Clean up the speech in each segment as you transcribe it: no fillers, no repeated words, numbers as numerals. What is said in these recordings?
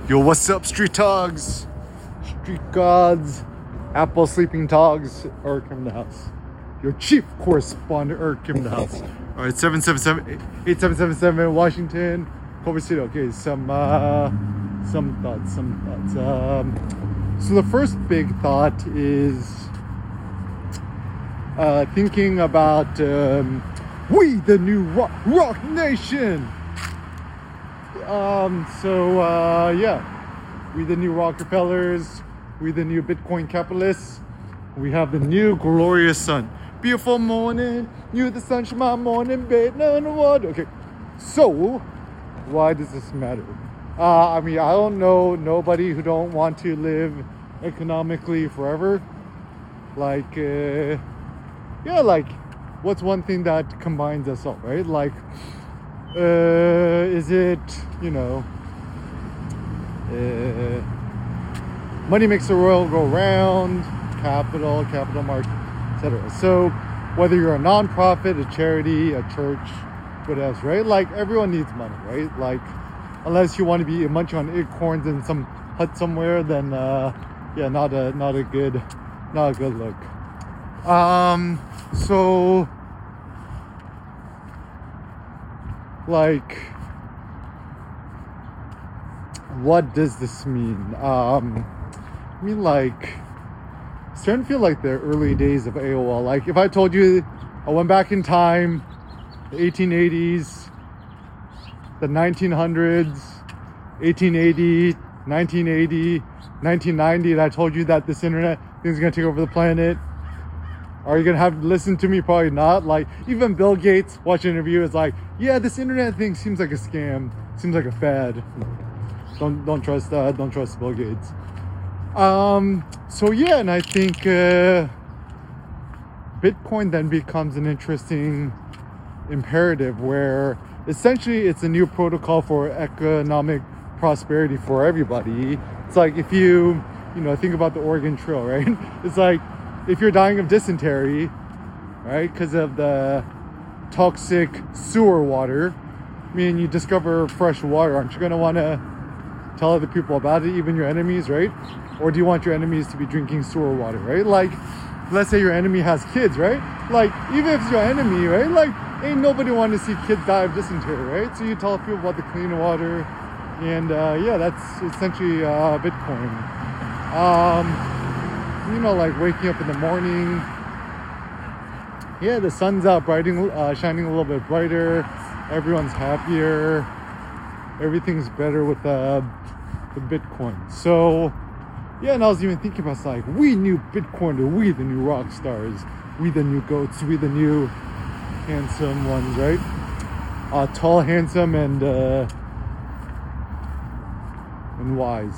Yo, what's up, street dogs? Street gods, Apple sleeping dogs, Eric in the house. Your chief correspondent, Eric in the house. All right, 8777 Washington, Culver City. Okay, some thoughts. So the first big thought is thinking about we the new rock nation. We the new Rockefellers, we the new Bitcoin capitalists, we have the new glorious sun. Beautiful morning, you the sunshine, my morning bed, no water. Okay, so why does this matter? I don't know nobody who don't want to live economically forever. What's one thing that combines us all, right? Is it, money makes the world go round, capital market, etc. So whether you're a non-profit, a charity, a church, what else, right? Everyone needs money, right? Unless you want to be munching on acorns in some hut somewhere, then not a good look. What does this mean? It's starting to feel like the early days of AOL. If I told you I went back in time, the 1880s, the 1900s, 1880, 1980, 1990, and I told you that this internet thing is going to take over the planet, are you going to have to listen to me? Probably not. Even Bill Gates watching an interview is yeah, this internet thing seems like a scam, seems like a fad. Don't trust that. Don't trust Bill Gates. And I think Bitcoin then becomes an interesting imperative where essentially it's a new protocol for economic prosperity for everybody. It's if you think about the Oregon Trail, right? It's if you're dying of dysentery, right, because of the toxic sewer water, you discover fresh water, aren't you going to want to tell other people about it, even your enemies, right? Or do you want your enemies to be drinking sewer water, right? Let's say your enemy has kids, right? Even if it's your enemy, right? Ain't nobody want to see kids die of dysentery, right? So you tell people about the clean water, and that's essentially Bitcoin. Waking up in the morning, the sun's out shining a little bit brighter, everyone's happier, everything's better with the Bitcoin. So and I was even thinking about we new Bitcoiner, we the new rock stars, we the new goats, we the new handsome ones, right? Tall, handsome, and wise.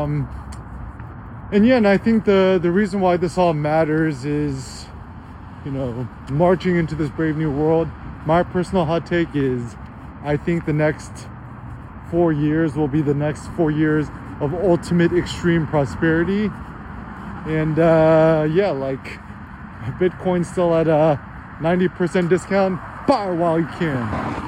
And I think the reason why this all matters is, marching into this brave new world. My personal hot take is I think the next 4 years will be the next 4 years of ultimate extreme prosperity. And Bitcoin's still at a 90% discount. Buy while you can.